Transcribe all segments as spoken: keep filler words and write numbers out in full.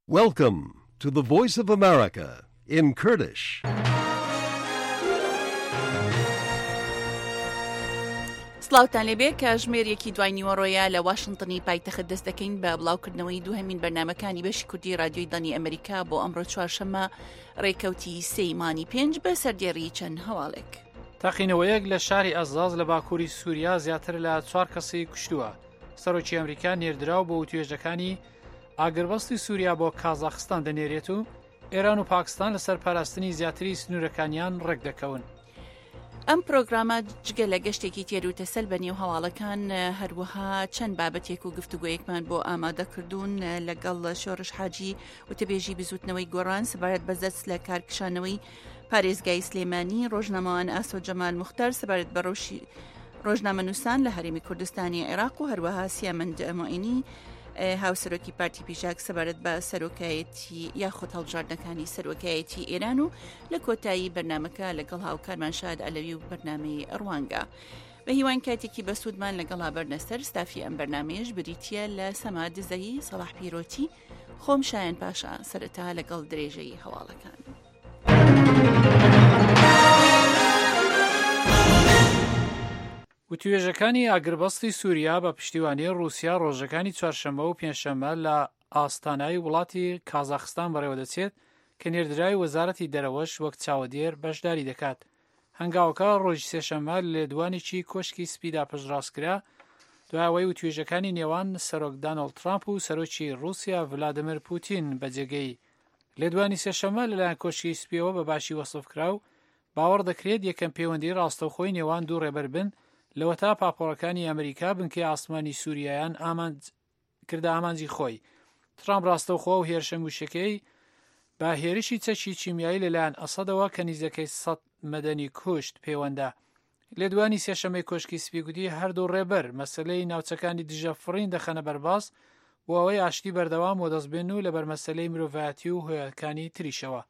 Welcome to the Voice of America in Kurdish. سڵاوتان لێبێ کە ژمێرێکی دوای نیوەڕۆیە لە واشنتنی پایتەخت دەست دەکەین بە بڵاوکردنەوەی دووهەمین بەرنامەکانی بەشی کوردی رادیۆی دانی ئەمریکا بۆ ئەمڕۆ چوارشەممە ڕێکەوتی سەیمانی پێنج بە سەردێڕی چەند هەواڵێک. تاقینەوەیەک لە شاری ئەزاز لە باکووری سووریا زیاتر لە چوار کەسی کوشتووە. سەرۆکی ئەمریکا نێردراو بۆ توێژەکانی ئاگربەستی سووریا بۆ کازاخستان دەنێرێت و ئێران و پاکستان لەسەر پاراستنی زیاتری سنوورەکانیان ڕێک دەکەون. ئەم پرۆگرامە جگە لە گەشتێکی تێروتە سەل بە نێو هەواڵەکان هەروەها چەند بابەتێک و گفتوگویەکمان بۆ ئامادەکردوون لەگەڵ شۆڕش حاجی وتەبێژی بزوتنەوەی گۆڕان سەبارەت بە دەست لە کارکشانەوەی پارێزگای سلێمانی، ڕۆژنامەوان ئاسۆ جەمال موختار سەبارەت بە ڕۆژی ڕۆژنامەنووسان لە هەرێمی کوردستانی عێراق و هەروەها سیامەند مۆئینی هاوسەرۆکی پارتی پیشاک سەبارەت بە سەرۆکایەتی یاخود هەڵبژاردنەکانی سەرۆکایەتی ئێران و لە کۆتایی بەرنامەکە لەگەڵ هاوکارمان شاد ئەلەوی و بەرنامەی ڕوانگە. بە هیوان کاتێکی بەسوودمان لەگەڵا بەرنەسەر ستافی ئەم بەرنامەیەش بریتیە لە سەما دزەیی سەڵاح پیرۆتی. خۆم شایەن پاشا سەرەتا لەگەڵ درێژەی هەواڵەکان. وتوێژەکانی ئاگربەستی سووریا بە پشتیوانی رووسیا ڕۆژەکانی چوارشەممە و پێنجشەممە لە ئاستانای وڵاتی کازاخستان بەڕێوە دەچێت کە نێردرای وەزارەتی دەرەوەش وەک چاوەدێر بەشداری دەکات. هەنگاوەکە ڕۆژی سێشەممە لێدوانێکی کۆشکی سپیدا پشتڕاستکرا دوایەوەی وتوێژەکانی نێوان سەرۆک دانەڵد ترامپ و سەرۆکی رووسیا ڤلادیمیر پوتین بەجێگەی. لێدوانی سێشەممە لەلایەن کۆشکی سپیەوە بە باشی وەسفکرا و باوەڕ دەکرێت یەکەم پەیوەندی ڕاستەوخۆی نێوان دوو ڕێبەر بن لەوە تا پاپۆرەکانی ئەمریکا بنکەی ئاسمانی سووریایان ئامانج کردە ئامانجی خۆی. ترامپ ڕاستەوخۆ و هێرشە موشەکەی با هێرشی چەکی چیمیایی لەلایەن ئەسەدەوە کە نزیکەی سەد مەدەنی کوشت پەیوەندە. لێدوانی سێشەمەی کۆشکی سپی گوتی هەردوو ڕێبەر مەسەلەی ناوچەکانی دژە فڕین دەخەنە بەرباز و ئەوەی ئاشتی بەردەوام و دەستبێن و لەبەر مەسەلەی مرۆڤایەتی و هۆیەکانی تریشەوە.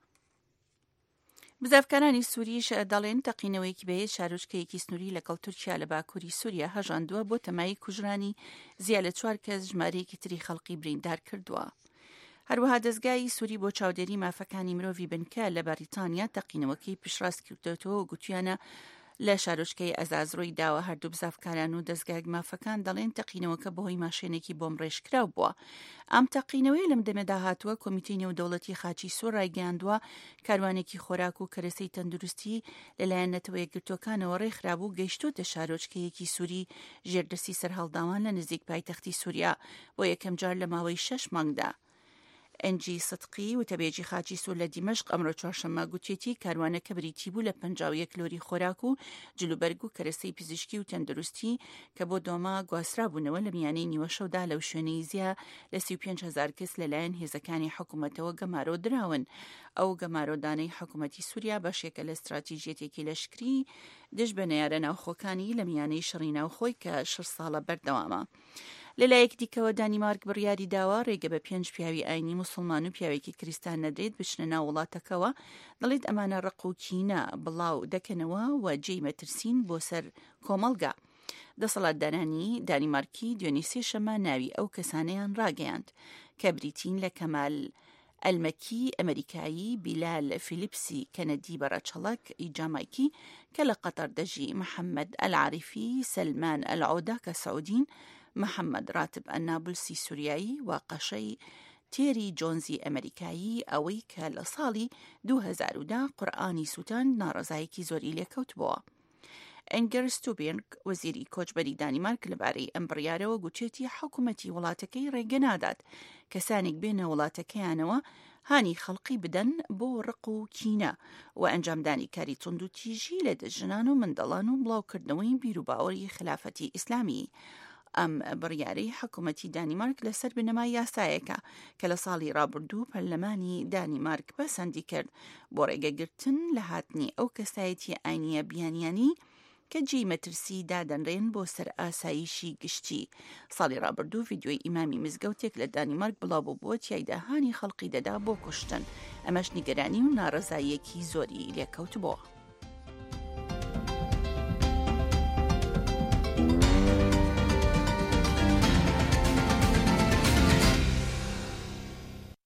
بزافکارانی سووریش دەڵێن تەقینەوەیکی بەیە شارۆچکەیەکی سنووری لەگەڵ تورکیا لە باکووری سووریا هەژاندووە بۆ تەمای کوژرانی زیاد لە چوار کەس ژمارەیەکی تری خەڵقی بریندار کردووە. هەروەها دەستگای سووری بۆ چاودێری مافەکانی مرۆڤی بنکە لە بەریتانیا تەقینەوەکەی پشتڕاست کردوێتەوە و گوتیانە لە شارۆچکەی ئەزازڕۆی داوە هەردوو بزافکاران و دەستگای مافەکان دەڵێن تەقینەوەکە بەهۆی ماشێنێکی بۆم ڕێژکراو بووە. ئەم تەقینەوەی لەم دەمەدا هاتووە کۆمیتەی نێودەوڵەتی خاچی سوور ڕایگەیاندووە کاروانێکی خۆراک و کەرەسەی تەندروستی لەلایەن نەتەوە یەکگرتوەکانەوە ڕێکخرابوو گەیشتوتە شارۆچکەیەکی سووری ژێردەسی سەرهەڵداوان لە نزیک پایتەختی سووریا بۆ یەکەم جار لە ماوەی شەش مانگدا. ئەنجی سدقی وتەبێژی خاچی سوور لە دیمەشق ئەمڕۆ چوارشەممە گوتێتی کاروانەکە بریتی بوو لە پەنجاو یەک لۆری خۆراک و جلوبەرگ و کەرەسەی پزیشکی و تەندروستی کە بۆ دۆما گواسترابوونەوە لە میانەی نیوە شەودا لەو شوێنەی زیە لە سی و پێنج هەزار کەس لەلایەن هێزەکانی حکوومەتەوە گەمارۆ دراون. ئەو گەمارۆدانەی حکوومەتی سووریا بەشێکە لە استراتیژیەتێکی لەشکری دژ بە نەیارە ناوخۆکانی لە میانەی شەڕی ناوخۆی کە شش ساڵە بەردەوامە. لەلایەک دیکەوە دانیمارک بڕیاری داوا ڕێگە بە پێنج پیاوی ئاینی موسڵمان و پیاوێکی کریستان نەدرێت بچنە ناو وڵاتەکەوە. دەڵێت ئەمانە ڕق و کینە بڵاو دەکەنەوە و جێی مەترسین بۆ سەر کۆمەڵگا. دەسەڵاتدارانی دانیمارکی دوێنێ سێشەممە ناوی ئەو کەسانەیان ڕاگەیاند کە بریتین لە کەمال ئەلمەکی ئەمریکایی، بیلال فیلیپسی کەنەدی بەڕەچەڵک جامایکی کە لە قەتەر دەژی، محەممەد ئەلعاریفی، سەلمان ئەلعۆدا کە سەعودین، محەممەد راتب ئەنابلسی سووریایی و قەشەی تێری جۆنزی ئەمریکایی ئەوەی کە لە ساڵی دوو هەزار و دە قورئانی سووتان ناڕەزایەکی زۆری لێکەوت بووە. ئەنگەر ستوبێرگ وەزیری کۆچبەری دانیمارک لەبارەی ئەم بڕیارەوە گوتێتی حکوومەتی وڵاتەکەی ڕێگە نادات کەسانێک بێنە وڵاتەکەیانەوە هانی خەڵقی بدەن بۆ ڕق و کینە و ئەنجامدانی کاری توند و تیژی لە دەژنان و مندەڵان و بڵاوکردنەوەی بیر و باوەڕی خلافەتی ئیسلامی. ئەم بڕیارەی حکوومەتی دانیمارک لەسەر بنەمای یاسایەکە کە لە ساڵی ڕابردوو پەرلەمانی دانیمارک پەسەندی کرد بۆ ڕێگەگرتن لە هاتنی ئەو کەسایەتی ئاینیە بیانیانی کە جێی مەترسی دادەنرێن بۆ سەر ئاسایشی گشتی. ساڵی ڕابردوو ڤیدیۆی ئیمامی مزگەوتێک لە دانیمارک بڵاو بووە تیایدا هانی خەڵقی دەدا بۆ کوشتن. ئەمەش نیگەرانی و ناڕەزاییەکی زۆری لێکەوت بووە.